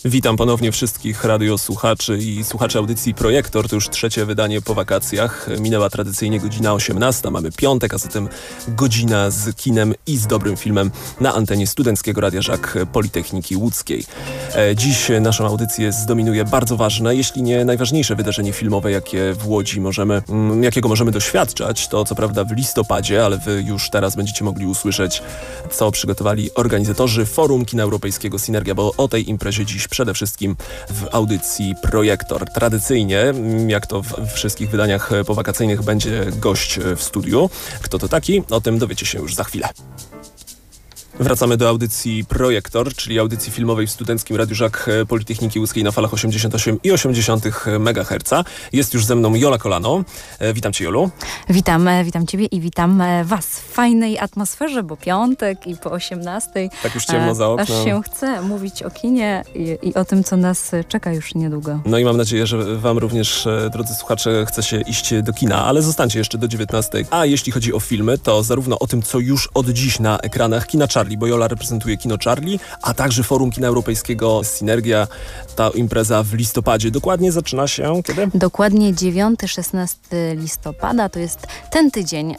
Witam ponownie wszystkich radiosłuchaczy i słuchaczy audycji Projektor. To już trzecie wydanie po wakacjach. Minęła tradycyjnie godzina 18. Mamy piątek, a zatem godzina z kinem i z dobrym filmem na antenie Studenckiego Radia Żak Politechniki Łódzkiej. Dziś naszą audycję zdominuje bardzo ważne, jeśli nie najważniejsze wydarzenie filmowe, jakiego możemy doświadczać. To co prawda w listopadzie, ale wy już teraz będziecie mogli usłyszeć, co przygotowali organizatorzy Forum Kina Europejskiego Synergia, bo o tej imprezie dziś przede wszystkim w audycji Projektor. Tradycyjnie, jak to w wszystkich wydaniach powakacyjnych, będzie gość w studiu. Kto to taki? O tym dowiecie się już za chwilę. Wracamy do audycji Projektor, czyli audycji filmowej w Studenckim Radiu Żak Politechniki Łódzkiej na falach 88,8 MHz. Jest już ze mną Jola Kolano. Witam Cię, Jolu. Witam Ciebie i witam Was w fajnej atmosferze, bo piątek i po 18:00. Tak już ciemno za oknem. Aż się chce mówić o kinie i o tym, co nas czeka już niedługo. No i mam nadzieję, że Wam również, drodzy słuchacze, chce się iść do kina, ale zostańcie jeszcze do 19:00. A jeśli chodzi o filmy, to zarówno o tym, co już od dziś na ekranach kina Charlie, bo Jola reprezentuje kino Charlie, a także Forum Kina Europejskiego Synergia. Ta impreza w listopadzie dokładnie zaczyna się kiedy? Dokładnie 9-16 listopada. To jest ten tydzień,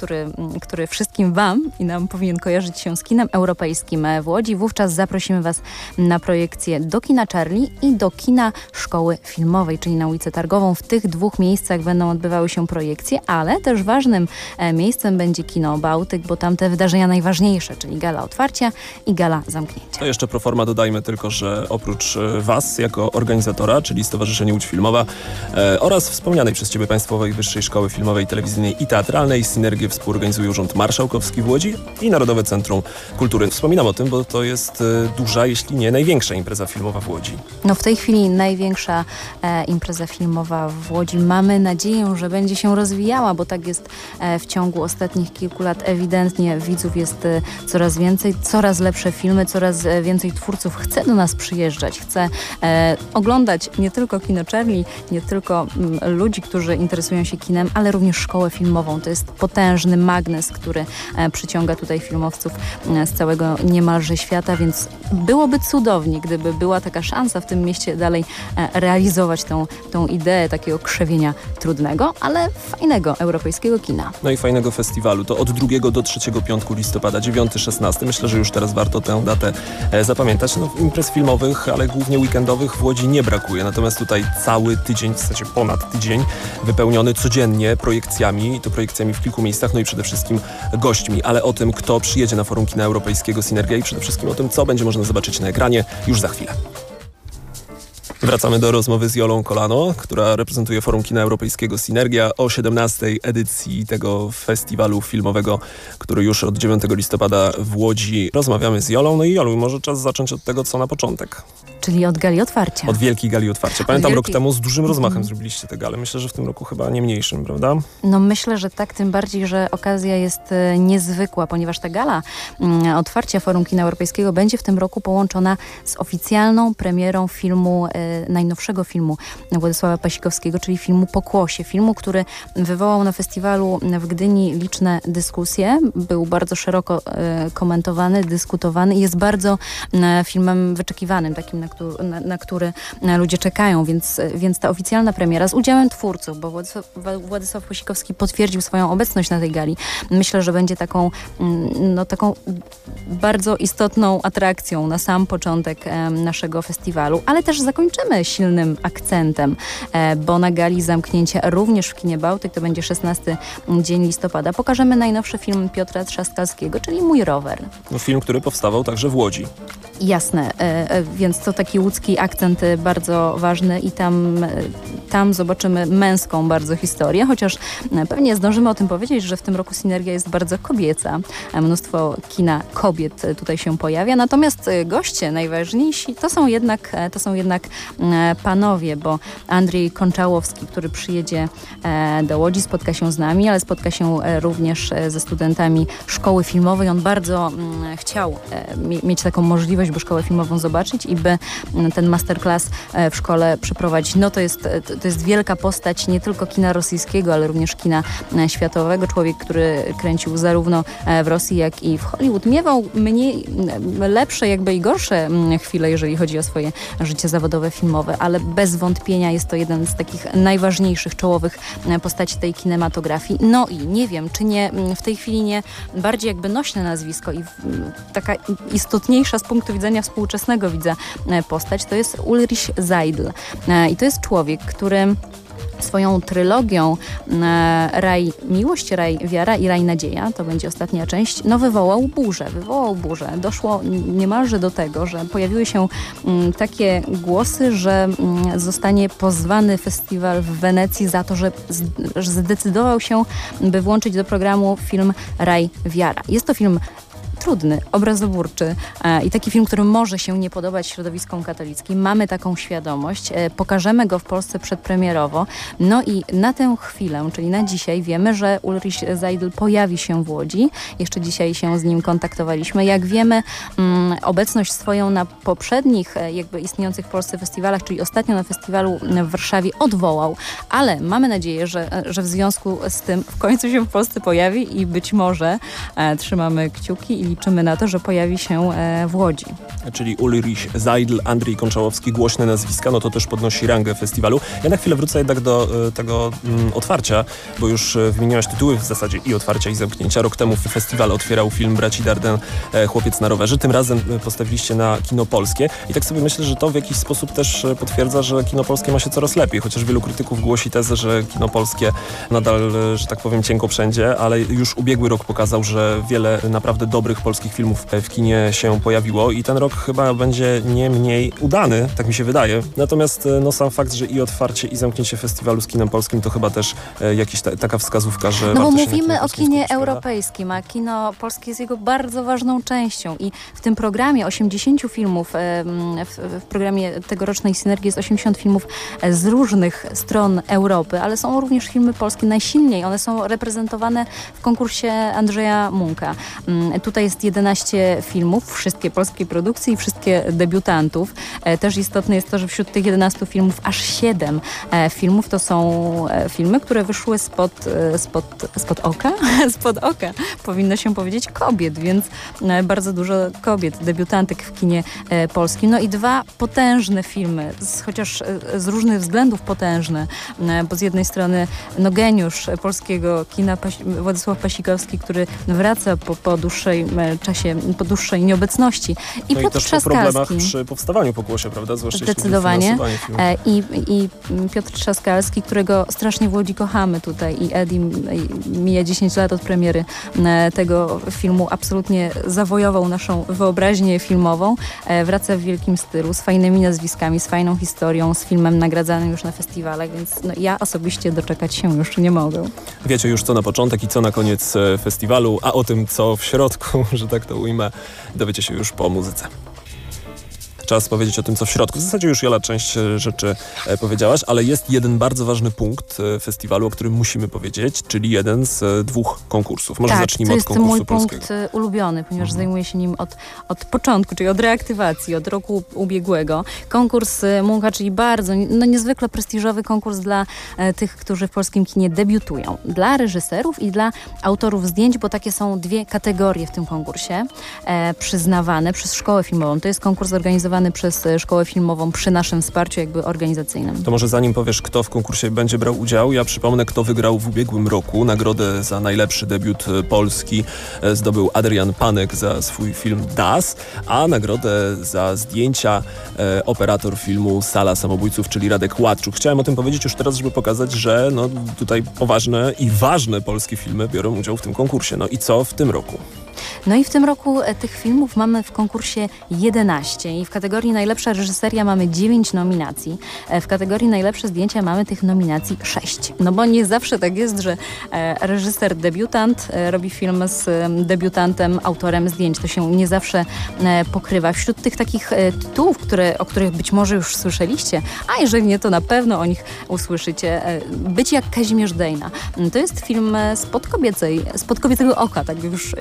który wszystkim Wam i nam powinien kojarzyć się z kinem europejskim w Łodzi. Wówczas zaprosimy Was na projekcję do kina Charlie i do kina Szkoły Filmowej, czyli na ulicę Targową. W tych dwóch miejscach będą odbywały się projekcje, ale też ważnym miejscem będzie kino Bałtyk, bo tam te wydarzenia najważniejsze, czyli gala otwarcia i gala zamknięcia. To jeszcze pro forma dodajmy tylko, że oprócz Was jako organizatora, czyli Stowarzyszenie Łódź Filmowa oraz wspomnianej przez Ciebie Państwowej Wyższej Szkoły Filmowej, Telewizyjnej i Teatralnej, Synergię współorganizuje Urząd Marszałkowski w Łodzi i Narodowe Centrum Kultury. Wspominam o tym, bo to jest duża, jeśli nie największa impreza filmowa w Łodzi. No w tej chwili największa impreza filmowa w Łodzi. Mamy nadzieję, że będzie się rozwijała, bo tak jest w ciągu ostatnich kilku lat. Ewidentnie widzów jest coraz więcej, coraz lepsze filmy, coraz więcej twórców chce do nas przyjeżdżać, chce oglądać nie tylko kino Charlie, nie tylko ludzi, którzy interesują się kinem, ale również szkołę filmową. To jest potężny magnes, który przyciąga tutaj filmowców z całego niemalże świata, więc byłoby cudownie, gdyby była taka szansa w tym mieście dalej realizować tą ideę takiego krzewienia trudnego, ale fajnego europejskiego kina. No i fajnego festiwalu. To od 2 do 3 piątku listopada, 9-16. Myślę, że już teraz warto tę datę zapamiętać. No, imprez filmowych, ale głównie weekendowych w Łodzi nie brakuje. Natomiast tutaj cały tydzień, w zasadzie ponad tydzień, wypełniony codziennie projekcjami, i to projekcjami w kilku miejscach, no i przede wszystkim gośćmi. Ale o tym, kto przyjedzie na Forum Kina Europejskiego Synergia i przede wszystkim o tym, co będzie można zobaczyć na ekranie, już za chwilę. Wracamy do rozmowy z Jolą Kolano, która reprezentuje Forum Kina Europejskiego Synergia o 17. edycji tego festiwalu filmowego, który już od 9 listopada w Łodzi. Rozmawiamy z Jolą. No i Jolu, może czas zacząć od tego, co na początek. Czyli od gali otwarcia. Od wielkiej gali otwarcia. Pamiętam, rok temu z dużym rozmachem zrobiliście tę galę. Myślę, że w tym roku chyba nie mniejszym, prawda? No myślę, że tak, tym bardziej, że okazja jest niezwykła, ponieważ ta gala otwarcia Forum Kina Europejskiego będzie w tym roku połączona z oficjalną premierą filmu, najnowszego filmu Władysława Pasikowskiego, czyli filmu Pokłosie. Filmu, który wywołał na festiwalu w Gdyni liczne dyskusje. Był bardzo szeroko komentowany, dyskutowany i jest bardzo filmem wyczekiwanym, takim, na który ludzie czekają, więc ta oficjalna premiera z udziałem twórców, bo Władysław Pasikowski potwierdził swoją obecność na tej gali. Myślę, że będzie taką bardzo istotną atrakcją na sam początek naszego festiwalu, ale też zakończymy silnym akcentem, bo na gali zamknięcia również w kinie Bałtyk, to będzie 16 dzień listopada, pokażemy najnowszy film Piotra Trzaskalskiego, czyli Mój rower. No, film, który powstawał także w Łodzi. Jasne, więc to taki łódzki akcent bardzo ważny i tam zobaczymy męską bardzo historię, chociaż pewnie zdążymy o tym powiedzieć, że w tym roku Synergia jest bardzo kobieca. Mnóstwo kina kobiet tutaj się pojawia, natomiast goście najważniejsi to są jednak panowie, bo Andrzej Konczałowski, który przyjedzie do Łodzi, spotka się z nami, ale spotka się również ze studentami szkoły filmowej. On bardzo chciał mieć taką możliwość, by szkołę filmową zobaczyć i by ten masterclass w szkole przeprowadzić. No to jest to jest wielka postać nie tylko kina rosyjskiego, ale również kina światowego. Człowiek, który kręcił zarówno w Rosji, jak i w Hollywood. Miewał lepsze jakby i gorsze chwile, jeżeli chodzi o swoje życie zawodowe, filmowe, ale bez wątpienia jest to jeden z takich najważniejszych, czołowych postaci tej kinematografii. No i nie wiem, czy nie w tej chwili nie bardziej jakby nośne nazwisko i taka istotniejsza z punktu widzenia współczesnego widza postać, to jest Ulrich Seidl. I to jest człowiek, który swoją trylogią Raj Miłość, Raj Wiara i Raj Nadzieja, to będzie ostatnia część, wywołał burzę. Doszło niemalże do tego, że pojawiły się takie głosy, że zostanie pozwany festiwal w Wenecji za to, że zdecydował się, by włączyć do programu film Raj Wiara. Jest to film trudny, obrazoburczy i taki film, który może się nie podobać środowiskom katolickim. Mamy taką świadomość. Pokażemy go w Polsce przedpremierowo. No i na tę chwilę, czyli na dzisiaj, wiemy, że Ulrich Seidl pojawi się w Łodzi. Jeszcze dzisiaj się z nim kontaktowaliśmy. Jak wiemy, obecność swoją na poprzednich jakby istniejących w Polsce festiwalach, czyli ostatnio na festiwalu w Warszawie odwołał, ale mamy nadzieję, że w związku z tym w końcu się w Polsce pojawi i być może trzymamy kciuki i liczymy na to, że pojawi się w Łodzi. Czyli Ulrich Seidl, Andrzej Konczałowski, głośne nazwiska, no to też podnosi rangę festiwalu. Ja na chwilę wrócę jednak do tego otwarcia, bo już wymieniłaś tytuły w zasadzie i otwarcia, i zamknięcia. Rok temu festiwal otwierał film braci Dardenne, Chłopiec na rowerze. Tym razem postawiliście na kino polskie i tak sobie myślę, że to w jakiś sposób też potwierdza, że kino polskie ma się coraz lepiej, chociaż wielu krytyków głosi tezę, że kino polskie nadal, że tak powiem, cienko wszędzie, ale już ubiegły rok pokazał, że wiele naprawdę dobrych polskich filmów w kinie się pojawiło i ten rok chyba będzie nie mniej udany, tak mi się wydaje. Natomiast sam fakt, że i otwarcie, i zamknięcie festiwalu z kinem polskim to chyba też jakaś taka wskazówka, że bo mówimy o kinie europejskim, a kino polskie jest jego bardzo ważną częścią i w tym programie 80 filmów, w programie tegorocznej Synergii jest 80 filmów z różnych stron Europy, ale są również filmy polskie najsilniej. One są reprezentowane w konkursie Andrzeja Munka. Tutaj jest 11 filmów, wszystkie polskiej produkcji i wszystkie debiutantów. Też istotne jest to, że wśród tych 11 filmów aż 7 filmów to są filmy, które wyszły spod oka, powinno się powiedzieć, kobiet, więc bardzo dużo kobiet, debiutantek w kinie polskim. No i 2 potężne filmy, chociaż z różnych względów potężne, bo z jednej strony geniusz polskiego kina Władysław Pasikowski, który wraca po dłuższej czasie, po dłuższej nieobecności. I no Piotr i też po problemach przy powstawaniu pokłosie, prawda? Zwłaszcza zdecydowanie. I Piotr Trzaskalski, którego strasznie w Łodzi kochamy tutaj i Eddie mija 10 lat od premiery tego filmu. Absolutnie zawojował naszą wyobraźnię filmową. Wraca w wielkim stylu, z fajnymi nazwiskami, z fajną historią, z filmem nagradzanym już na festiwalach, więc ja osobiście doczekać się już nie mogę. Wiecie już co na początek i co na koniec festiwalu, a o tym co w środku, że tak to ujmę, dowiecie się już po muzyce. Czas powiedzieć o tym, co w środku. W zasadzie już Jola część rzeczy powiedziałaś, ale jest jeden bardzo ważny punkt festiwalu, o którym musimy powiedzieć, czyli jeden z 2 konkursów. Może zacznijmy od konkursu polskiego. To jest mój punkt ulubiony, ponieważ zajmuję się nim od początku, czyli od reaktywacji, od roku ubiegłego. Konkurs Munka, czyli bardzo niezwykle prestiżowy konkurs dla tych, którzy w polskim kinie debiutują. Dla reżyserów i dla autorów zdjęć, bo takie są 2 kategorie w tym konkursie przyznawane przez Szkołę Filmową. To jest konkurs organizowany przez Szkołę Filmową przy naszym wsparciu jakby organizacyjnym. To może zanim powiesz, kto w konkursie będzie brał udział, ja przypomnę, kto wygrał w ubiegłym roku. Nagrodę za najlepszy debiut polski zdobył Adrian Panek za swój film Das, a nagrodę za zdjęcia operator filmu Sala Samobójców, czyli Radek Ładczuk. Chciałem o tym powiedzieć już teraz, żeby pokazać, że tutaj poważne i ważne polskie filmy biorą udział w tym konkursie. No i co w tym roku? No i w tym roku tych filmów mamy w konkursie 11 i w kategorii najlepsza reżyseria mamy 9 nominacji. W kategorii najlepsze zdjęcia mamy tych nominacji 6. No bo nie zawsze tak jest, że reżyser debiutant robi film z debiutantem, autorem zdjęć. To się nie zawsze pokrywa. Wśród tych takich tytułów, o których być może już słyszeliście, a jeżeli nie, to na pewno o nich usłyszycie. Być jak Kazimierz Dejna. To jest film spod kobiecego oka, tak jak już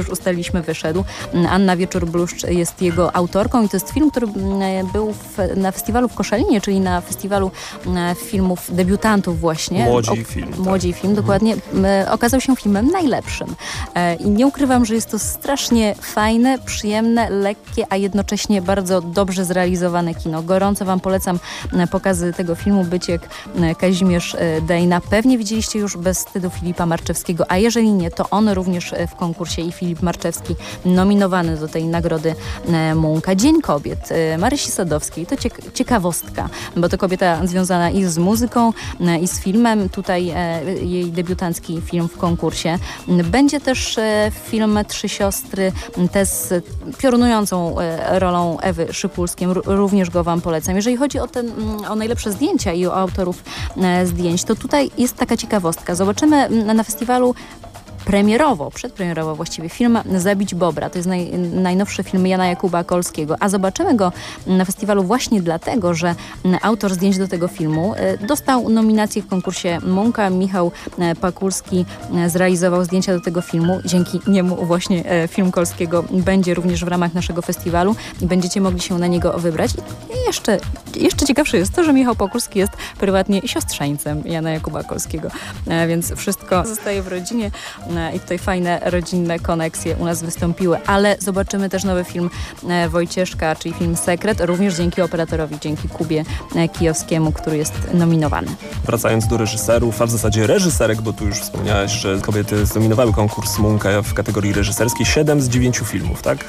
ustaliliśmy, wyszedł. Anna Wieczór-Bluszcz jest jego autorką i to jest film, który był na festiwalu w Koszalinie, czyli na festiwalu filmów debiutantów właśnie. Młodzi film, dokładnie. Okazał się filmem najlepszym. I nie ukrywam, że jest to strasznie fajne, przyjemne, lekkie, a jednocześnie bardzo dobrze zrealizowane kino. Gorąco wam polecam pokazy tego filmu. Byciek, Kazimierz Dejna. Pewnie widzieliście już Bez wstydu Filipa Marczewskiego, a jeżeli nie, to on również w konkursie i Filip Marczewski nominowany do tej nagrody Munka. Dzień Kobiet Marysi Sadowskiej to ciekawostka, bo to kobieta związana i z muzyką, i z filmem. Tutaj jej debiutancki film w konkursie. Będzie też film Trzy siostry, te z piorunującą rolą Ewy Szypulskiej. Również go wam polecam. Jeżeli chodzi o najlepsze zdjęcia i o autorów zdjęć, to tutaj jest taka ciekawostka. Zobaczymy na festiwalu przedpremierowo właściwie film Zabić Bobra. To jest najnowszy film Jana Jakuba Kolskiego, a zobaczymy go na festiwalu właśnie dlatego, że autor zdjęć do tego filmu dostał nominację w konkursie Munka. Michał Pakulski zrealizował zdjęcia do tego filmu. Dzięki niemu właśnie film Kolskiego będzie również w ramach naszego festiwalu i będziecie mogli się na niego wybrać. I jeszcze ciekawsze jest to, że Michał Pakulski jest prywatnie siostrzeńcem Jana Jakuba Kolskiego, więc wszystko zostaje w rodzinie. I tutaj fajne rodzinne koneksje u nas wystąpiły, ale zobaczymy też nowy film Wojcieszka, czyli film Sekret, również dzięki operatorowi, dzięki Kubie Kijowskiemu, który jest nominowany. Wracając do reżyserów, a w zasadzie reżyserek, bo tu już wspomniałaś, że kobiety zdominowały konkurs Munka w kategorii reżyserskiej. 7 z 9 filmów, tak?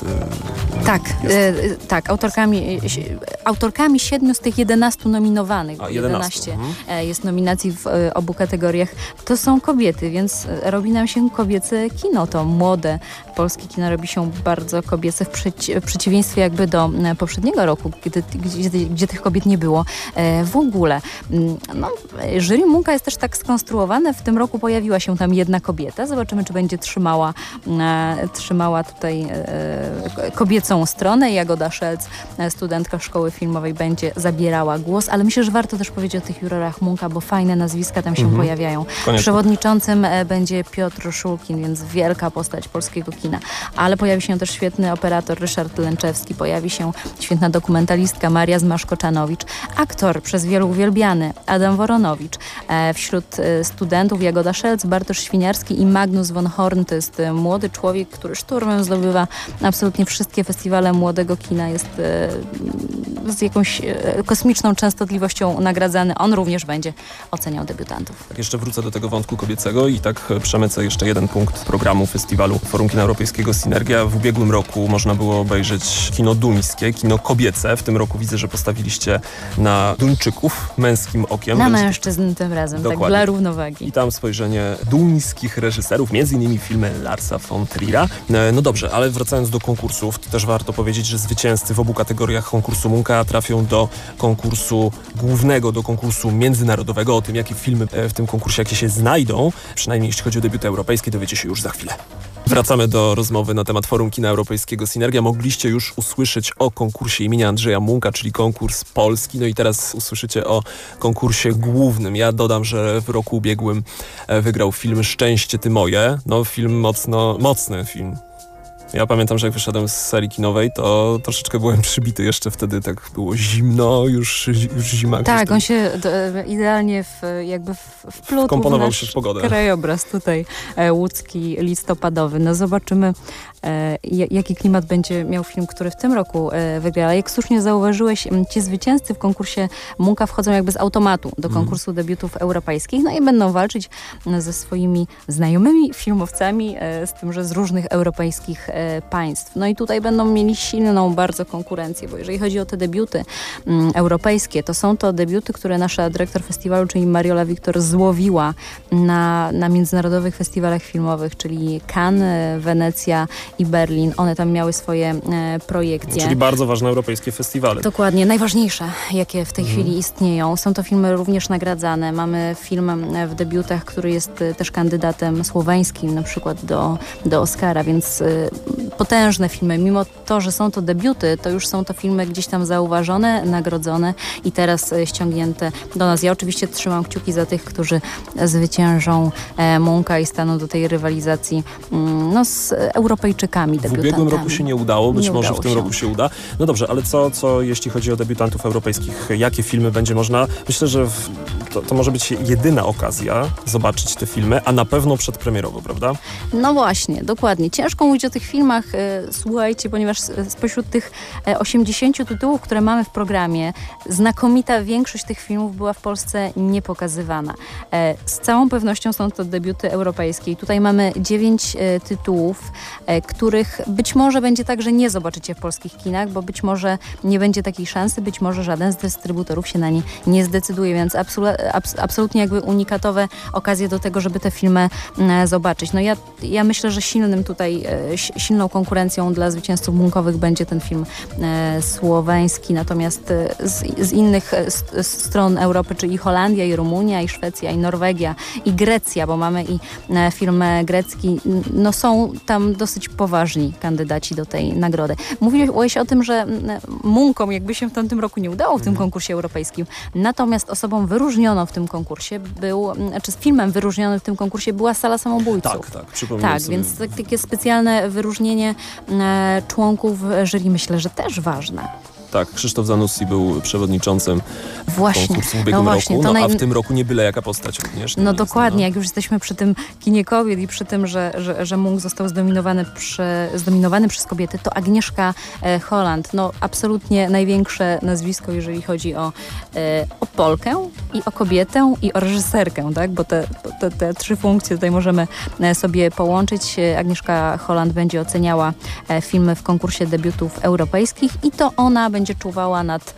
Tak, autorkami 7 z tych 11 nominowanych. 11 jest nominacji w obu kategoriach. To są kobiety, więc robi nam się kobiece kino. To młode polskie kino robi się bardzo kobiece w przeciwieństwie jakby do poprzedniego roku, gdzie tych kobiet nie było w ogóle. Jury Munka jest też tak skonstruowane. W tym roku pojawiła się tam jedna kobieta. Zobaczymy, czy będzie trzymała tutaj kobiecą stronę. Jagoda Szelc, studentka szkoły filmowej, będzie zabierała głos, ale myślę, że warto też powiedzieć o tych jurorach Munka, bo fajne nazwiska tam się pojawiają. Koniecznie. Przewodniczącym będzie Piotr Szulkin, więc wielka postać polskiego kina. Ale pojawi się też świetny operator Ryszard Lęczewski, pojawi się świetna dokumentalistka Maria Zmaszko-Czanowicz, aktor przez wielu uwielbiany Adam Woronowicz. Wśród studentów Jagoda Szelc, Bartosz Świniarski i Magnus von Horn. To jest młody człowiek, który szturmem zdobywa absolutnie wszystkie festiwale młodego kina. Jest z jakąś kosmiczną częstotliwością nagradzany. On również będzie oceniał debiutantów. Tak, jeszcze wrócę do tego wątku kobiecego i tak przemycę jeszcze jeden punkt programu festiwalu Forum Kina Europejskiego Synergia. W ubiegłym roku można było obejrzeć kino duńskie, kino kobiece. W tym roku widzę, że postawiliście na Duńczyków męskim okiem. Na mężczyzn tym razem, dokładnie. Tak dla równowagi. I tam spojrzenie duńskich reżyserów, między innymi filmy Larsa von Trier'a. No dobrze, ale wracając do konkursów, to też warto powiedzieć, że zwycięzcy w obu kategoriach konkursu Munka trafią do konkursu głównego, do konkursu międzynarodowego. O tym, jakie filmy w tym konkursie, jakie się znajdą, przynajmniej jeśli chodzi o debiuty europejskie, dowiecie się już za chwilę. Wracamy do rozmowy na temat Forum Kina Europejskiego Synergia. Mogliście już usłyszeć o konkursie imienia Andrzeja Munka, czyli konkurs polski. No i teraz usłyszycie o konkursie głównym. Ja dodam, że w roku ubiegłym wygrał film Szczęście ty moje. No film mocny film. Ja pamiętam, że jak wyszedłem z serii kinowej, to troszeczkę byłem przybity. Jeszcze wtedy tak było zimno, już zima. Tak, on się idealnie wplótł wkomponował się w pogodę. Krajobraz tutaj łódzki, listopadowy. No zobaczymy, jaki klimat będzie miał film, który w tym roku wygra. Ale jak słusznie zauważyłeś, ci zwycięzcy w konkursie Munka wchodzą jakby z automatu do konkursu debiutów europejskich, no i będą walczyć ze swoimi znajomymi filmowcami, z tym, że z różnych europejskich państw. No i tutaj będą mieli silną bardzo konkurencję, bo jeżeli chodzi o te debiuty europejskie, to są to debiuty, które nasza dyrektor festiwalu, czyli Mariola Wiktor, złowiła na międzynarodowych festiwalach filmowych, czyli Cannes, Wenecja i Berlin. One tam miały swoje projekcje. Czyli bardzo ważne europejskie festiwale. Dokładnie, najważniejsze, jakie w tej chwili istnieją. Są to filmy również nagradzane. Mamy film w debiutach, który jest też kandydatem słoweńskim, na przykład do Oscara, więc potężne filmy. Mimo to, że są to debiuty, to już są to filmy gdzieś tam zauważone, nagrodzone i teraz ściągnięte do nas. Ja oczywiście trzymam kciuki za tych, którzy zwyciężą Munka i staną do tej rywalizacji z Europejczykami, debiutantami. W ubiegłym roku się nie udało, być może w tym roku się uda. No dobrze, ale co jeśli chodzi o debiutantów europejskich, jakie filmy będzie można? Myślę, że to może być jedyna okazja zobaczyć te filmy, a na pewno przedpremierowo, prawda? No właśnie, dokładnie. Ciężko mówić o tych filmach, słuchajcie, ponieważ spośród tych 80 tytułów, które mamy w programie, znakomita większość tych filmów była w Polsce niepokazywana. Z całą pewnością są to debiuty europejskie. I tutaj mamy 9 tytułów, których być może będzie tak, że nie zobaczycie w polskich kinach, bo być może nie będzie takiej szansy, być może żaden z dystrybutorów się na nie nie zdecyduje, więc absolutnie jakby unikatowe okazje do tego, żeby te filmy zobaczyć. No ja myślę, że silną konkurencją dla zwycięzców munkowych będzie ten film słoweński, natomiast z innych stron Europy, czyli Holandia, i Rumunia, i Szwecja, i Norwegia, i Grecja, bo mamy i film grecki, no są tam dosyć poważni kandydaci do tej nagrody. Mówiłeś o tym, że Munkom jakby się w tamtym roku nie udało w tym konkursie europejskim, natomiast osobą wyróżnioną w tym konkursie z filmem wyróżnionym w tym konkursie była Sala Samobójców. Tak, przypominam sobie. Więc takie specjalne wyróżnienie członków jury myślę, że też ważne. Tak, Krzysztof Zanussi był przewodniczącym konkursu w ubiegłym roku, a w tym roku nie byle jaka postać również. No dokładnie, jak już jesteśmy przy tym kinie kobiet i przy tym, że Munk został zdominowany przez kobiety, to Agnieszka Holland, no absolutnie największe nazwisko, jeżeli chodzi o Polkę i o kobietę i o reżyserkę, tak? Bo te trzy funkcje tutaj możemy sobie połączyć. Agnieszka Holland będzie oceniała filmy w konkursie debiutów europejskich i to ona będzie czuwała nad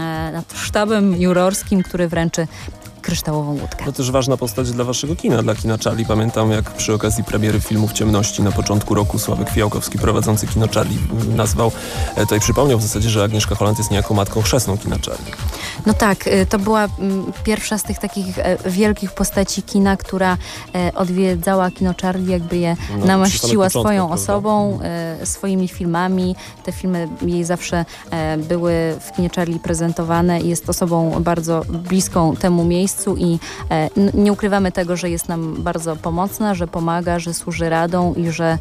sztabem jurorskim, który wręczy kryształową łódkę. To też ważna postać dla waszego kina, dla kina Charlie. Pamiętam, jak przy okazji premiery filmu W ciemności na początku roku Sławek Fijałkowski, prowadzący kino Charlie, nazwał, to i przypomniał w zasadzie, że Agnieszka Holland jest niejako matką chrzestną kina Charlie. No tak, to była pierwsza z tych takich wielkich postaci kina, która odwiedzała kino Charlie, jakby je namaściła swoją osobą, swoimi filmami. Te filmy jej zawsze były w kinie Charlie prezentowane i jest osobą bardzo bliską temu miejscu i nie ukrywamy tego, że jest nam bardzo pomocna, że pomaga, że służy radą i że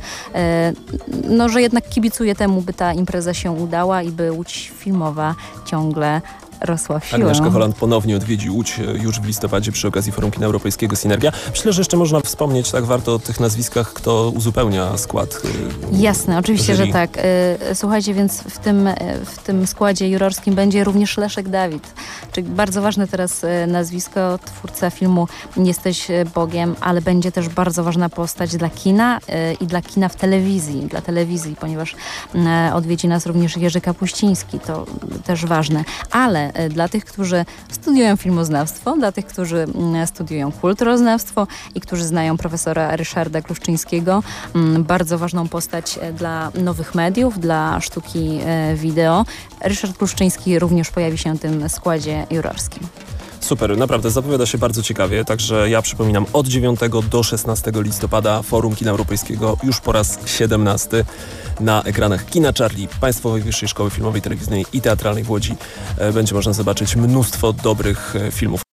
jednak kibicuje temu, by ta impreza się udała i by Łódź filmowa ciągle rosła w siłę. Agnieszka Holland ponownie odwiedzi Łódź już w listopadzie przy okazji Forum Kina Europejskiego Synergia. Myślę, że jeszcze można wspomnieć, tak warto o tych nazwiskach, kto uzupełnia skład. Jasne, oczywiście, jury. że tak. Słuchajcie, więc w tym składzie jurorskim będzie również Leszek Dawid, czyli bardzo ważne teraz nazwisko, twórca filmu Jesteś Bogiem, ale będzie też bardzo ważna postać dla kina i dla kina w telewizji, ponieważ odwiedzi nas również Jerzy Kapuściński, to też ważne. Ale dla tych, którzy studiują filmoznawstwo, dla tych, którzy studiują kulturoznawstwo i którzy znają profesora Ryszarda Kluszczyńskiego, bardzo ważną postać dla nowych mediów, dla sztuki wideo. Ryszard Kluszczyński również pojawi się w tym składzie jurorskim. Super, naprawdę zapowiada się bardzo ciekawie, także ja przypominam, od 9 do 16 listopada Forum Kina Europejskiego już po raz 17 na ekranach Kina Charlie, Państwowej Wyższej Szkoły Filmowej, Telewizyjnej i Teatralnej w Łodzi będzie można zobaczyć mnóstwo dobrych filmów.